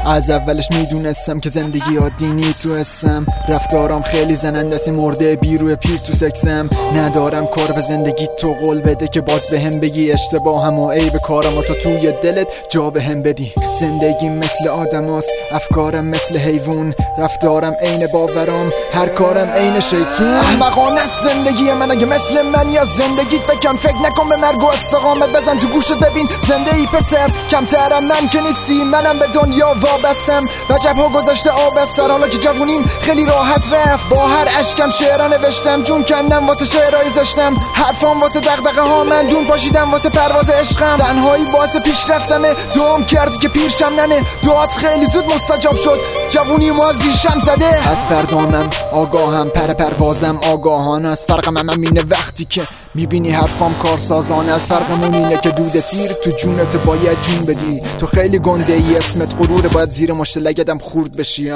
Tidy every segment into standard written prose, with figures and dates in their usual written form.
از اولش میدونستم که زندگی عادی نی تو اسم. رفتارم خیلی زننده مرده بی روی پیر تو سکسم. ندارم کار به زندگی تو قول بده که باز به هم بگی اشتباهم و عیب کارم و تو توی دلت جا به هم بدی. زندگی مثل آدم هست، افکارم مثل حیوان، رفتارم عین باورم، هر کارم عین شیطون. احمقانه زندگی من، اگه مثل من یا زندگیت بکن فکر نکن به مرگ و استقامت، بزن تو گوشت ببین زنده ای پسر. کمترم من که نیستی، منم به دنیا وابستم، وجبها گذاشته آب از سر. حالا که جوونیم خیلی راحت رفت، با هر اشکم شعرا نوشتم، جون کندم واسه شعرهای زشتم، حرفام واسه دغدغه ها من، جون پاشیدم واسه پرواز عشقم. تنهایی واسه پیشرفتمه، دوام کردی که پیرشم ننه، دعات خیلی زود مستجاب شد، جوونی ما از ریشم زده. از فردامم آگاهم، پروازم آگاهانه است. فرقم هم اینه وقتی که میبینی حرفام کارسازانه است. فرقمون اینه که دود تیر تو جونت باید جون بدی. تو خیلی گنده ای، اسمت غروره، باید زیر مشت لگدم خورد بشی.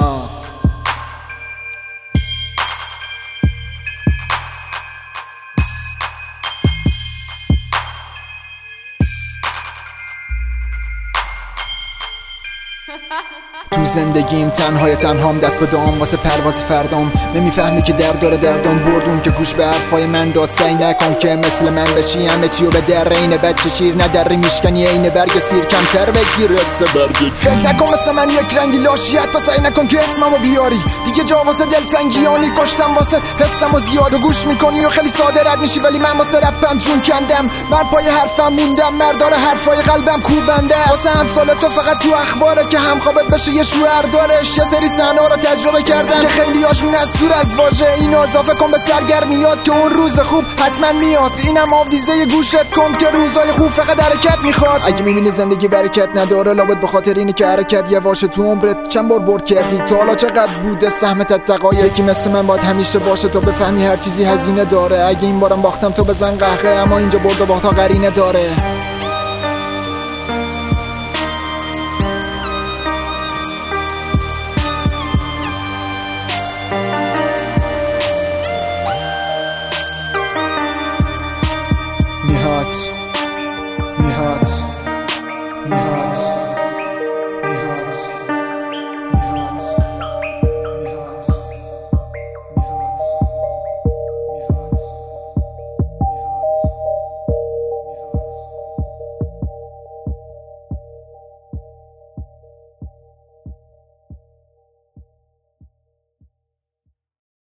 تو زندگیم تنهام، دست به دام واسه پرواز فردام. نمیفهمی که درد داره دردام بردون که گوش به حرفای من داد. سعی نکن که مثل من بشی، همه چیو به درین بچه شیر ندری میشکنی عین برگ سیر. کمتر بگیر رسه برگ، فکر نکن مثل من یک رنگی لاشی، حتی سعی نکن که اسممو بیاری دیگه. جا واسه دلتنگیانی کشتم واسه حسم و زیاد و گوش میکنی و خیلی ساده رد میشی، ولی من واسه رپم جون کندم. من پای حرفم موندم، مردار حرفای قلبم کوبنده. واسه همسال تو فقط تو اخباره که هم خوابت بشه یه شوهر دارش. یه سری صحنه رو تجربه کردم که خیلی هاشون از دور از واژه. اینو اضافه کن به سرگرمیات که اون روز خوب حتما میاد. اینم آویزه گوشت کن که روزای خوب فقط حرکت میخواد. اگه میبینی زندگی برکت نداره، لابد به خاطر اینی که حرکت یواشه. تو عمرت چند بار برد کردی، تا حالا چقدر بوده سهمت دقایق؟ یکی مثل من باید همیشه باشه تا بفهمی هر چیزی هزینه داره. اگه این بارم باختم تو بزن قهقه، اما اینجا برد و باخت قرینه داره.